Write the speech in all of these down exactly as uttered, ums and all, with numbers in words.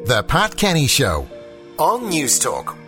The Pat Kenny Show on News Talk.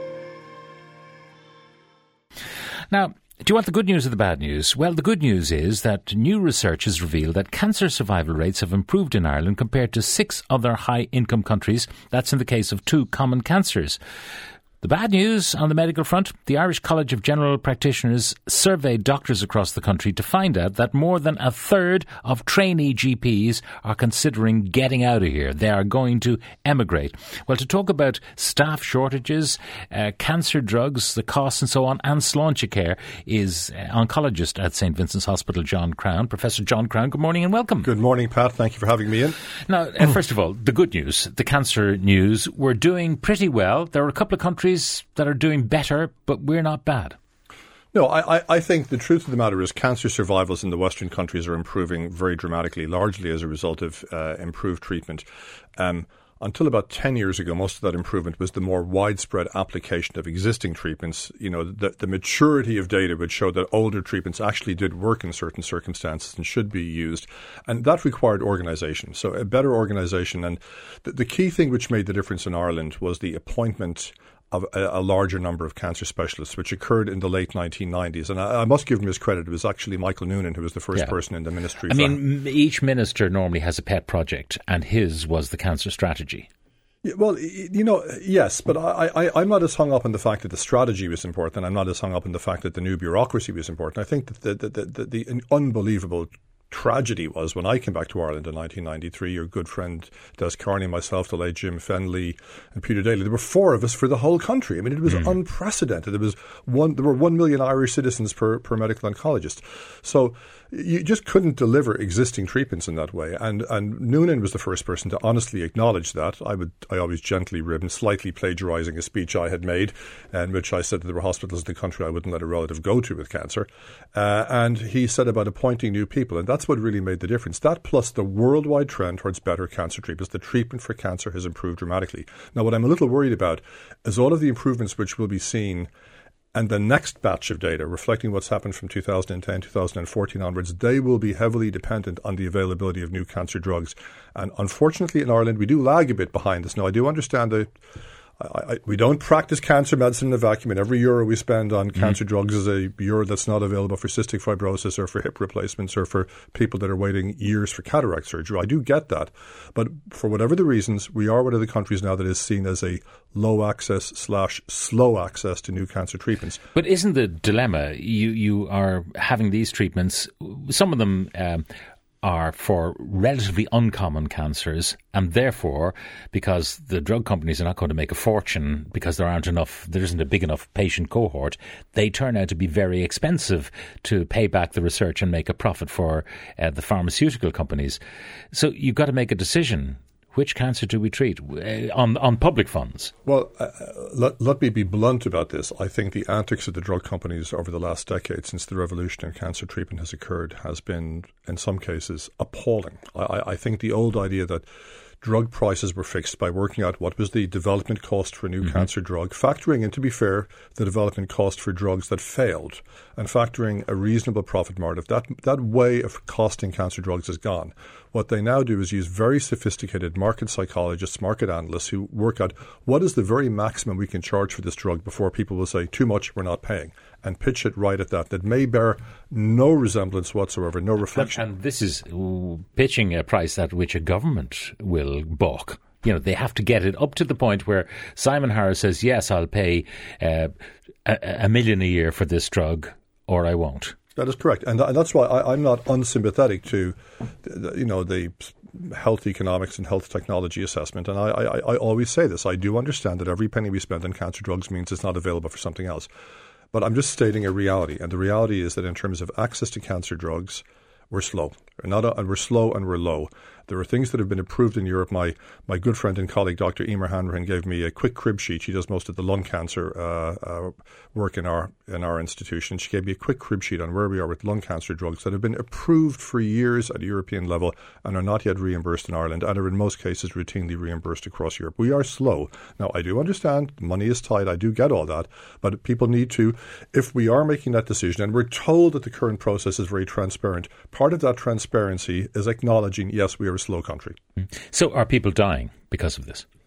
Now, do you want the good news or the bad news? Well, the good news is that new research has revealed that cancer survival rates have improved in Ireland compared to six other high-income countries. That's in the case of two common cancers. The bad news on the medical front, the Irish College of General Practitioners surveyed doctors across the country to find out that more than a third of trainee G Ps are considering getting out of here. They are going to emigrate. Well, to talk about staff shortages, uh, cancer drugs, the costs and so on, and Sláinte Care is uh, oncologist at Saint Vincent's Hospital, John Crown. Professor John Crown, good morning and welcome. Good morning, Pat. Thank you for having me in. Now, uh, first of all, the good news, the cancer news, we're doing pretty well. There are a couple of countries that are doing better, but we're not bad. No, I, I think the truth of the matter is cancer survivals in the Western countries are improving very dramatically, largely as a result of uh, improved treatment. Um, until about ten years ago, most of that improvement was the more widespread application of existing treatments. You know, the, the maturity of data would show that older treatments actually did work in certain circumstances and should be used. And that required organisation, so a better organisation. And the, the key thing which made the difference in Ireland was the appointment of a, a larger number of cancer specialists, which occurred in the late nineteen nineties. And I, I must give him his credit. It was actually Michael Noonan who was the first yeah. person in the ministry. I mean, each minister normally has a pet project, and his was the cancer strategy. Yeah, well, you know, yes, but I, I, I'm not as hung up on the fact that the strategy was important. I'm not as hung up on the fact that the new bureaucracy was important. I think that the, the, the, the, the unbelievable tragedy was when I came back to Ireland in nineteen ninety-three, your good friend Des Carney, myself, the late Jim Fenley and Peter Daly, there were four of us for the whole country. I mean, it was mm. unprecedented. There was one, there were one million Irish citizens per, per medical oncologist. So you just couldn't deliver existing treatments in that way. And and Noonan was the first person to honestly acknowledge that. I would I always gently rib him, slightly plagiarising a speech I had made, in which I said that there were hospitals in the country I wouldn't let a relative go to with cancer. Uh, and he said about appointing new people, and that's what really made the difference. That plus the worldwide trend towards better cancer treatments. The treatment for cancer has improved dramatically. Now, what I'm a little worried about is all of the improvements which will be seen and the next batch of data reflecting what's happened from two thousand ten, two thousand fourteen onwards, they will be heavily dependent on the availability of new cancer drugs. And unfortunately in Ireland, we do lag a bit behind this. Now, I do understand that I, I, we don't practice cancer medicine in a vacuum, and every euro we spend on mm-hmm. cancer drugs is a euro that's not available for cystic fibrosis or for hip replacements or for people that are waiting years for cataract surgery. I do get that. But for whatever the reasons, we are one of the countries now that is seen as a low access slash slow access to new cancer treatments. But isn't the dilemma, you, you are having these treatments, some of them um, are for relatively uncommon cancers, and therefore, because the drug companies are not going to make a fortune because there aren't enough, there isn't a big enough patient cohort, they turn out to be very expensive to pay back the research and make a profit for uh, the pharmaceutical companies. So you've got to make a decision. Which cancer do we treat uh, on on public funds? Well, uh, let, let me be blunt about this. I think the antics of the drug companies over the last decade since the revolution in cancer treatment has occurred has been, in some cases, appalling. I, I think the old idea that drug prices were fixed by working out what was the development cost for a new mm-hmm. cancer drug, factoring in, to be fair, the development cost for drugs that failed, and factoring a reasonable profit margin. That, that way of costing cancer drugs is gone. What they now do is use very sophisticated market psychologists, market analysts who work out what is the very maximum we can charge for this drug before people will say, too much, we're not paying, and pitch it right at that. That may bear no resemblance whatsoever, no reflection. And, and this is pitching a price at which a government will balk. You know, they have to get it up to the point where Simon Harris says, yes, I'll pay uh, a, a million a year for this drug, or I won't. That is correct. And that's why I, I'm not unsympathetic to, the, you know, the health economics and health technology assessment. And I, I, I always say this. I do understand that every penny we spend on cancer drugs means it's not available for something else. But I'm just stating a reality. And the reality is that in terms of access to cancer drugs, we're slow. We're not a, and we're slow and we're low. There are things that have been approved in Europe. My my good friend and colleague, Doctor Emer Hanrahan, gave me a quick crib sheet. She does most of the lung cancer uh, uh, work in our in our institution. She gave me a quick crib sheet on where we are with lung cancer drugs that have been approved for years at a European level and are not yet reimbursed in Ireland and are in most cases routinely reimbursed across Europe. We are slow. Now, I do understand money is tight. I do get all that. But people need to, if we are making that decision, and we're told that the current process is very transparent, part of that transparency is acknowledging, yes, we are a slow country. So are people dying because of this?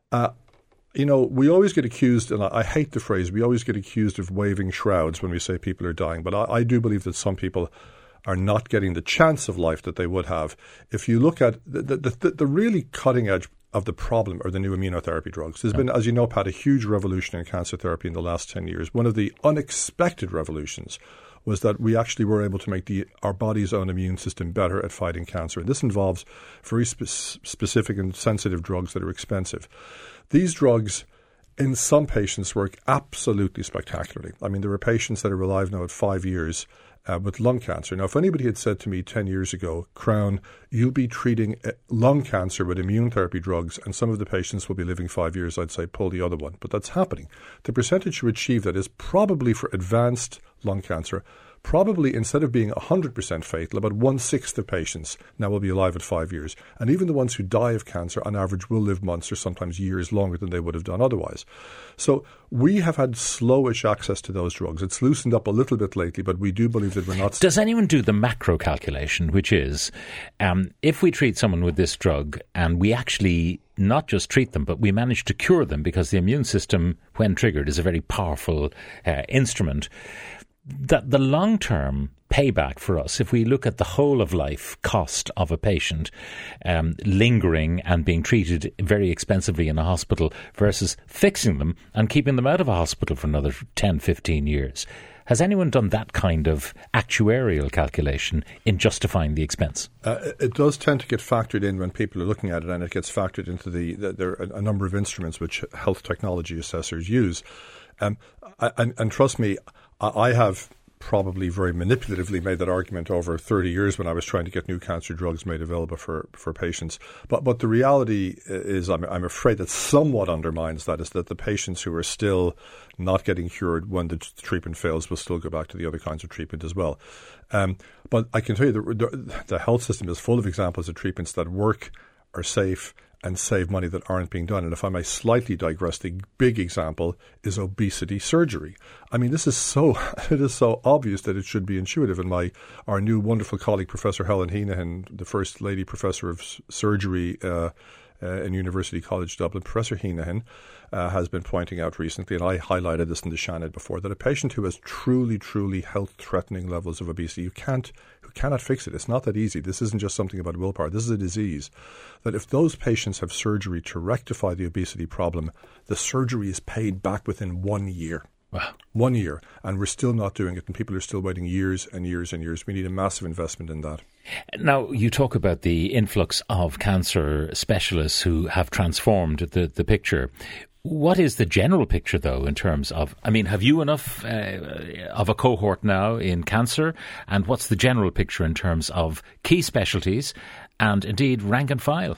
Uh, you know, we always get accused, and I, I hate the phrase, we always get accused of waving shrouds when we say people are dying. But I, I do believe that some people are not getting the chance of life that they would have. If you look at the, the, the, the really cutting edge of the problem are the new immunotherapy drugs. There's been, as you know, Pat, a huge revolution in cancer therapy in the last ten years. One of the unexpected revolutions was that we actually were able to make the, our body's own immune system better at fighting cancer. And this involves very spe- specific and sensitive drugs that are expensive. These drugs, in some patients, work absolutely spectacularly. I mean, there are patients that are alive now at five years Uh, with lung cancer. Now, if anybody had said to me ten years ago, Crown, you'll be treating uh, lung cancer with immune therapy drugs and some of the patients will be living five years, I'd say pull the other one. But that's happening. The percentage to achieve that is probably for advanced lung cancer, probably instead of being one hundred percent fatal, about one-sixth of patients now will be alive at five years. And even the ones who die of cancer, on average, will live months or sometimes years longer than they would have done otherwise. So we have had slowish access to those drugs. It's loosened up a little bit lately, but we do believe that we're not... Does anyone do the macro calculation, which is, um, if we treat someone with this drug and we actually not just treat them, but we manage to cure them because the immune system, when triggered, is a very powerful uh, instrument, that the long-term payback for us, if we look at the whole of life cost of a patient um, lingering and being treated very expensively in a hospital versus fixing them and keeping them out of a hospital for another ten, fifteen years. Has anyone done that kind of actuarial calculation in justifying the expense? Uh, it does tend to get factored in when people are looking at it, and it gets factored into the, the there are a number of instruments which health technology assessors use. Um, and, and trust me, I have probably very manipulatively made that argument over thirty years when I was trying to get new cancer drugs made available for, for patients. But but the reality is, I'm, I'm afraid that somewhat undermines that, is that the patients who are still not getting cured when the treatment fails will still go back to the other kinds of treatment as well. Um, but I can tell you the, the, the health system is full of examples of treatments that work, are safe, and save money that aren't being done. And if I may slightly digress, the big example is obesity surgery. I mean, this is so it is so obvious that it should be intuitive. And my our new wonderful colleague, Professor Helen Heenahan, the first lady professor of surgery uh, uh, in University College Dublin, Professor Heenahan, uh, has been pointing out recently, and I highlighted this in the Shannon before, that a patient who has truly, truly health-threatening levels of obesity, you can't, who cannot fix it. It's not that easy. This isn't just something about willpower. This is a disease. That if those patients have surgery to rectify the obesity problem, the surgery is paid back within one year. Wow. One year. And we're still not doing it, and people are still waiting years and years and years. We need a massive investment in that. Now, you talk about the influx of cancer specialists who have transformed the, the picture. What is the general picture, though, in terms of, I mean, have you enough uh, of a cohort now in cancer? And what's the general picture in terms of key specialties and, indeed, rank and file?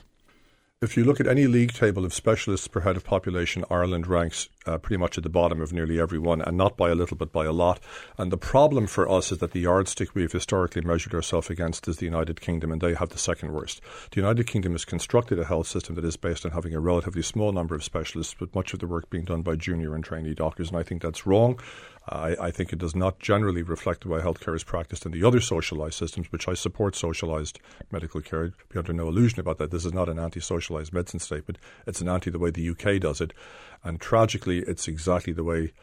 If you look at any league table of specialists per head of population, Ireland ranks uh, pretty much at the bottom of nearly every one, and not by a little, but by a lot. And the problem for us is that the yardstick we've historically measured ourselves against is the United Kingdom, and they have the second worst. The United Kingdom has constructed a health system that is based on having a relatively small number of specialists, with much of the work being done by junior and trainee doctors, and I think that's wrong. I, I think it does not generally reflect the way healthcare is practiced in the other socialised systems, which I support socialised medical care. Be under no illusion about that. This is not an anti-socialised medicine statement. It's an anti the way the U K does it. And tragically, it's exactly the way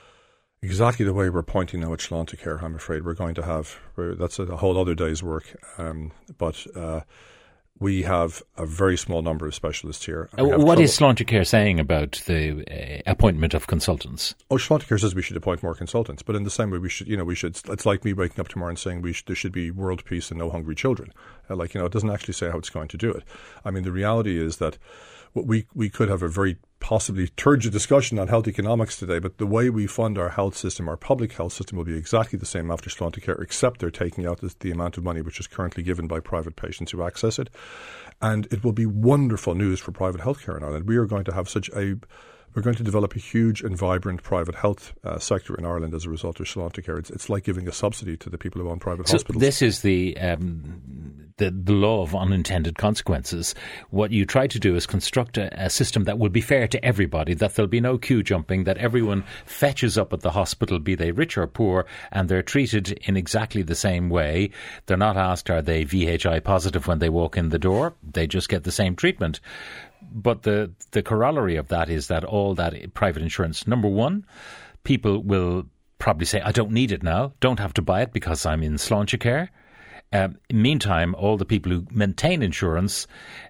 exactly the way we're pointing now at Sláintecare. I'm afraid we're going to have, that's a whole other day's work. Um, but uh, we have a very small number of specialists here. Uh, what trouble. is Sláintecare saying about the uh, appointment of consultants? Oh, Sláintecare says we should appoint more consultants, but in the same way, we should, you know, we should. It's like me waking up tomorrow and saying we should, there should be world peace and no hungry children. Uh, like, you know, it doesn't actually say how it's going to do it. I mean, the reality is that we we could have a very possibly turgid discussion on health economics today, but the way we fund our health system, our public health system, will be exactly the same after Sláintecare, except they're taking out the, the amount of money which is currently given by private patients who access it. And it will be wonderful news for private healthcare in Ireland. We are going to have such a We're going to develop a huge and vibrant private health uh, sector in Ireland as a result of Sláintecare. It's, it's like giving a subsidy to the people who own private so hospitals. This is the, um, the the law of unintended consequences. What you try to do is construct a, a system that will be fair to everybody, that there'll be no queue jumping, that everyone fetches up at the hospital, be they rich or poor, and they're treated in exactly the same way. They're not asked, are they V H I positive when they walk in the door? They just get the same treatment. but the, the corollary of that is that all that private insurance, number one, people will probably say, I don't need it now, don't have to buy it because I'm in Sláinte care. Um, meantime, all the people who maintain insurance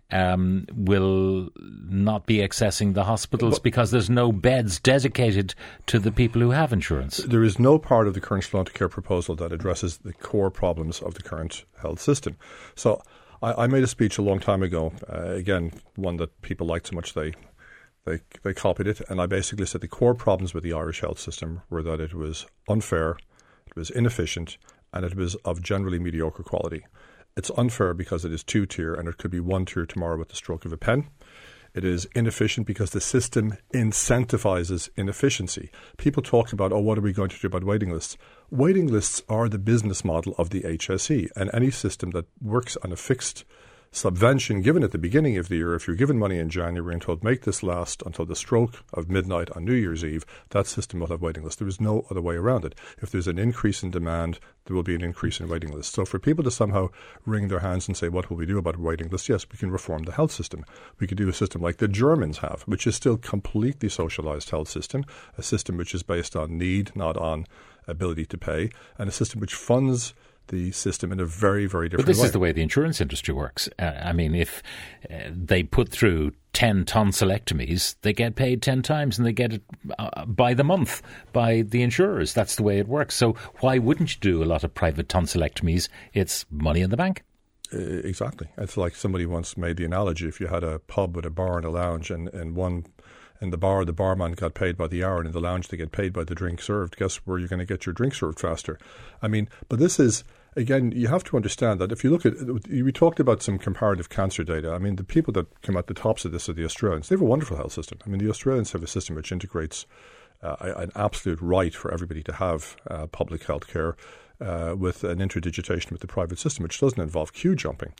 um, will not be accessing the hospitals but, because there's no beds dedicated to the people who have insurance. There is no part of the current Sláinte care proposal that addresses the core problems of the current health system. So I, I made a speech a long time ago, uh, again, one that people liked so much they, they, they copied it, and I basically said the core problems with the Irish health system were that it was unfair, it was inefficient, and it was of generally mediocre quality. It's unfair because it is two-tier and it could be one-tier tomorrow with the stroke of a pen. It is inefficient because the system incentivizes inefficiency. People talk about, oh, what are we going to do about waiting lists? Waiting lists are the business model of the H S E, and any system that works on a fixed subvention given at the beginning of the year, if you're given money in January and told make this last until the stroke of midnight on New Year's Eve, that system will have waiting lists. There is no other way around it. If there's an increase in demand, there will be an increase in waiting lists. So for people to somehow wring their hands and say, what will we do about waiting lists? Yes, we can reform the health system. We could do a system like the Germans have, which is still completely socialized health system, a system which is based on need, not on ability to pay, and a system which funds the system in a very, very different way. But this way. is the way the insurance industry works. Uh, I mean, if uh, they put through ten tonsillectomies, they get paid ten times and they get it uh, by the month by the insurers. That's the way it works. So why wouldn't you do a lot of private tonsillectomies? It's money in the bank. Uh, exactly. It's like somebody once made the analogy, if you had a pub with a bar and a lounge, and, and one in the bar, the barman got paid by the hour, and in the lounge, they get paid by the drink served. Guess where you're going to get your drink served faster? I mean, but this is... Again, you have to understand that if you look at, we talked about some comparative cancer data. I mean, the people that come at the tops of this are the Australians. They have a wonderful health system. I mean, the Australians have a system which integrates uh, an absolute right for everybody to have uh, public health care uh, with an interdigitation with the private system, which doesn't involve queue jumping.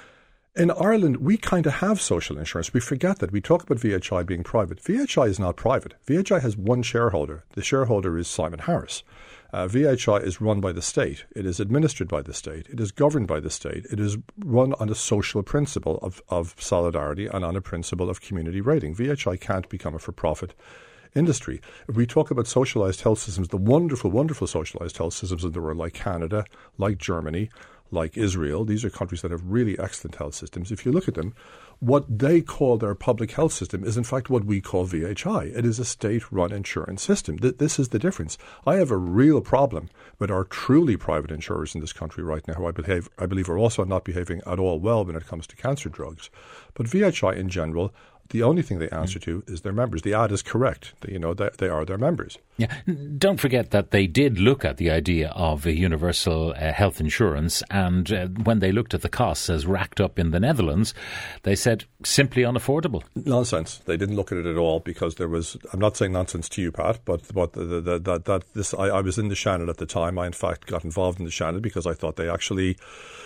In Ireland, we kind of have social insurance. We forget that. We talk about V H I being private. V H I is not private. V H I has one shareholder. The shareholder is Simon Harris. Uh, V H I is run by the state. It is administered by the state. It is governed by the state. It is run on a social principle of, of solidarity and on a principle of community rating. V H I can't become a for-profit industry. If we talk about socialized health systems, the wonderful, wonderful socialized health systems in the world, like Canada, like Germany, like Israel, these are countries that have really excellent health systems. If you look at them, what they call their public health system is in fact what we call V H I. It is a state-run insurance system. Th- this is the difference. I have a real problem with our truly private insurers in this country right now, who I, behave, I believe are also not behaving at all well when it comes to cancer drugs. But V H I in general, the only thing they answer to is their members. The ad is correct. You know, they, they are their members. Yeah. Don't forget that they did look at the idea of a universal uh, health insurance, and uh, when they looked at the costs as racked up in the Netherlands, they said simply unaffordable. Nonsense. They didn't look at it at all because there was, I'm not saying nonsense to you, Pat, but, but the, the, the, that, that this, I, I was in the Shannon at the time. I, in fact, got involved in the Shannon because I thought they actually...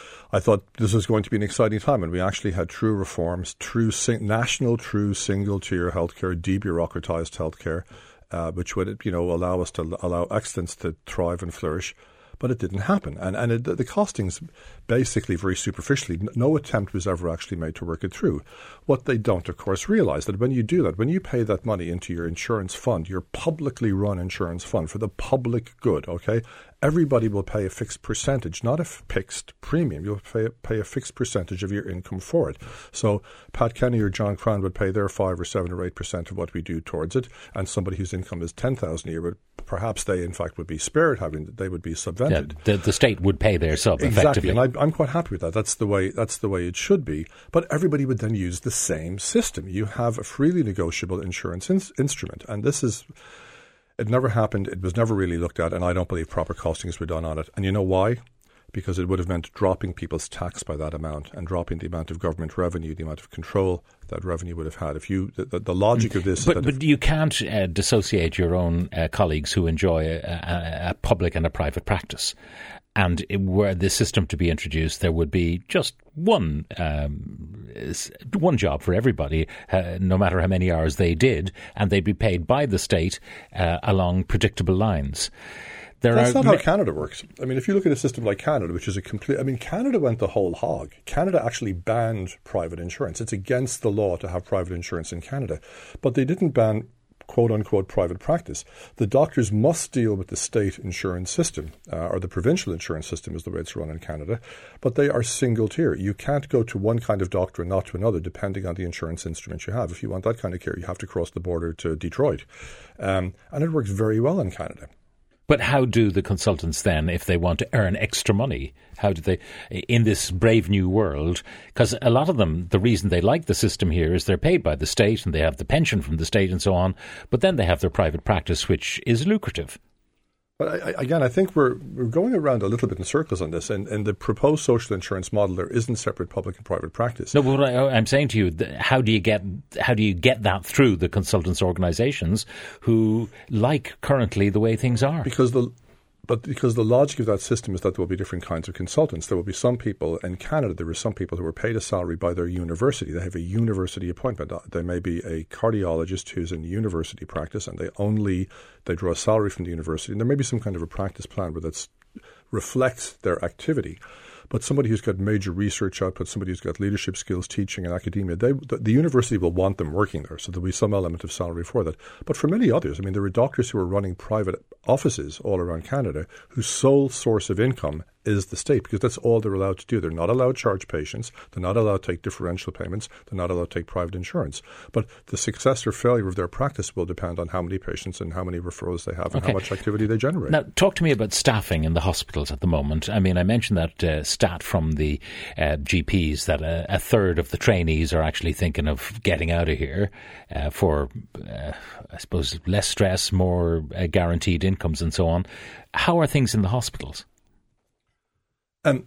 I thought this was going to be an exciting time, and we actually had true reforms, true sing- national, true single-tier healthcare, debureaucratized healthcare, uh, which would, you know, allow us to allow excellence to thrive and flourish. But it didn't happen, and and it, the costings, basically, very superficially, no attempt was ever actually made to work it through. What they don't, of course, realize that when you do that, when you pay that money into your insurance fund, your publicly run insurance fund for the public good, okay, everybody will pay a fixed percentage, not a fixed premium. You'll pay, pay a fixed percentage of your income for it. So Pat Kenny or John Crown would pay their five or seven or eight percent of what we do towards it, and somebody whose income is ten thousand a year, would perhaps they in fact would be spared having they would be subvented. Yeah, the, the state would pay their sub exactly, effectively. and I, I'm quite happy with that. That's the way. That's the way it should be. But everybody would then use the same system. You have a freely negotiable insurance in, instrument, and this is. It never happened. It was never really looked at, and I don't believe proper costings were done on it. And you know why? Because it would have meant dropping people's tax by that amount and dropping the amount of government revenue, the amount of control that revenue would have had. If you, the, the logic of this, but, is that but you can't uh, dissociate your own uh, colleagues who enjoy a, a, a public and a private practice. And it, were the system to be introduced, there would be just one um, one job for everybody, uh, no matter how many hours they did, and they'd be paid by the state uh, along predictable lines. There That's are not how Canada works. I mean, if you look at a system like Canada, which is a complete... I mean, Canada went the whole hog. Canada actually banned private insurance. It's against the law to have private insurance in Canada. But they didn't ban quote-unquote private practice. The doctors must deal with the state insurance system, uh, or the provincial insurance system is the way it's run in Canada, but they are single tier. You can't go to one kind of doctor and not to another, depending on the insurance instrument you have. If you want that kind of care, you have to cross the border to Detroit. Um, and it works very well in Canada. But how do the consultants then, if they want to earn extra money, how do they, in this brave new world, because a lot of them, the reason they like the system here is they're paid by the state and they have the pension from the state and so on, but then they have their private practice, which is lucrative. But I, again, I think we're we're going around a little bit in circles on this. And in the proposed social insurance model, there isn't separate public and private practice. No, but what I, I'm saying to you, how do you get how do you get that through the consultants' organisations who like currently the way things are? Because the But because the logic of that system is that there will be different kinds of consultants. There will be some people in Canada, there were some people who were paid a salary by their university. They have a university appointment. They may be a cardiologist who's in university practice and they only, they draw a salary from the university. And there may be some kind of a practice plan where that reflects their activity. But somebody who's got major research output, somebody who's got leadership skills, teaching and academia, they, the, the university will want them working there. So there'll be some element of salary for that. But for many others, I mean, there are doctors who are running private offices all around Canada whose sole source of income is the state, because that's all they're allowed to do. They're not allowed to charge patients. They're not allowed to take differential payments. They're not allowed to take private insurance. But the success or failure of their practice will depend on how many patients and how many referrals they have and okay. how much activity they generate. Now, talk to me about staffing in the hospitals at the moment. I mean, I mentioned that uh, stat from the uh, G Ps that a, a third of the trainees are actually thinking of getting out of here uh, for, uh, I suppose, less stress, more uh, guaranteed incomes and so on. How are things in the hospitals? Um,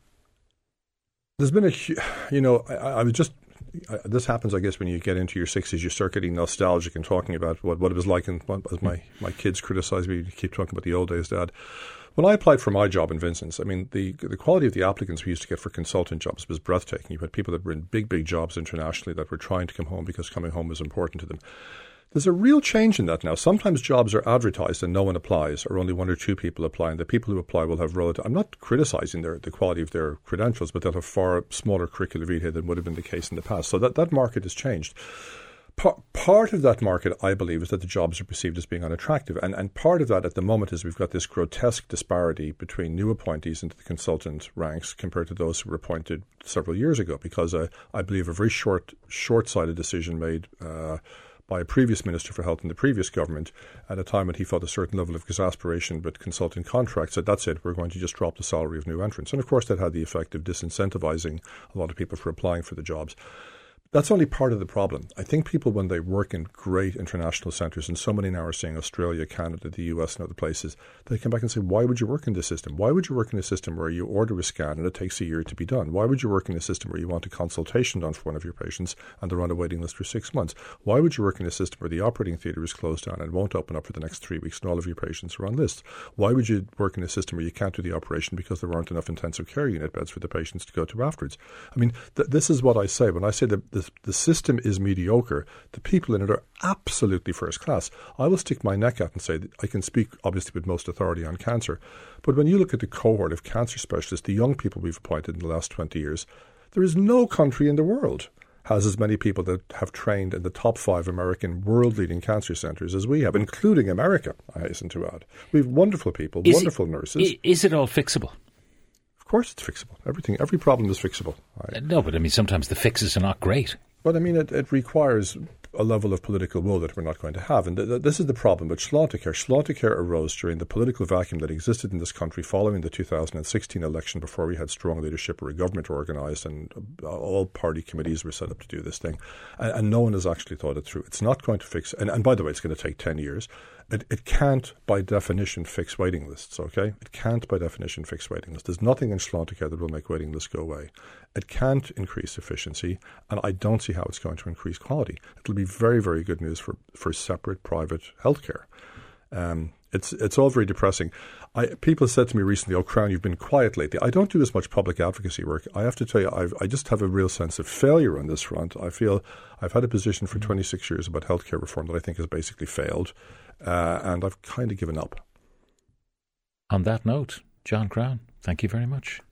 there's been a, you know, I, I was just, I, this happens, I guess, when you get into your sixties, you start getting nostalgic and talking about what, what it was like, and as my, my kids criticize me, keep talking about the old days, Dad. When I applied for my job in Vincent's, I mean, the the quality of the applicants we used to get for consultant jobs was breathtaking. You had people that were in big, big jobs internationally that were trying to come home because coming home was important to them. There's a real change in that now. Sometimes jobs are advertised and no one applies, or only one or two people apply, and the people who apply will have relative... I'm not criticising their, the quality of their credentials, but they'll have far smaller curricula vitae than would have been the case in the past. So that, that market has changed. Part, part of that market, I believe, is that the jobs are perceived as being unattractive. And, and part of that at the moment is we've got this grotesque disparity between new appointees into the consultant ranks compared to those who were appointed several years ago, because uh, I believe a very short, short-sighted decision made... Uh, by a previous Minister for Health in the previous government at a time when he felt a certain level of exasperation with consulting contracts, said, that's it, we're going to just drop the salary of new entrants. And of course that had the effect of disincentivizing a lot of people for applying for the jobs. That's only part of the problem. I think people, when they work in great international centres, and so many now are saying Australia, Canada, the U S and other places, they come back and say, why would you work in this system? Why would you work in a system where you order a scan and it takes a year to be done? Why would you work in a system where you want a consultation done for one of your patients and they're on a waiting list for six months? Why would you work in a system where the operating theatre is closed down and won't open up for the next three weeks and all of your patients are on lists? Why would you work in a system where you can't do the operation because there aren't enough intensive care unit beds for the patients to go to afterwards? I mean, th- this is what I say. When I say that the, the system is mediocre, the people in it are absolutely first class. I will stick my neck out and say that I can speak obviously with most authority on cancer, but when you look at the cohort of cancer specialists, the young people we've appointed in the last twenty years, there is no country in the world has as many people that have trained in the top five American world-leading cancer centres as we have, including America, I hasten to add. We have wonderful people, is wonderful it, nurses. Is it all fixable? Of course it's fixable. Everything, every problem is fixable. I, no, but I mean, sometimes the fixes are not great. But I mean, it, it requires a level of political will that we're not going to have. And th- th- this is the problem with Schlontecare. Schlontecare arose during the political vacuum that existed in this country following the two thousand sixteen election, before we had strong leadership or a government organised and uh, all party committees were set up to do this thing. And, and no one has actually thought it through. It's not going to fix, and, and by the way, it's going to take ten years. It, it can't, by definition, fix waiting lists, okay? It can't, by definition, fix waiting lists. There's nothing in Schlontecare that will make waiting lists go away. It can't increase efficiency, and I don't see how it's going to increase quality. It'll be very, very good news for, for separate private healthcare. Um, it's it's all very depressing. I, people said to me recently, oh, Crown, you've been quiet lately. I don't do as much public advocacy work. I have to tell you, I've, I just have a real sense of failure on this front. I feel I've had a position for twenty-six years about healthcare reform that I think has basically failed, uh, and I've kind of given up. On that note, John Crown, thank you very much.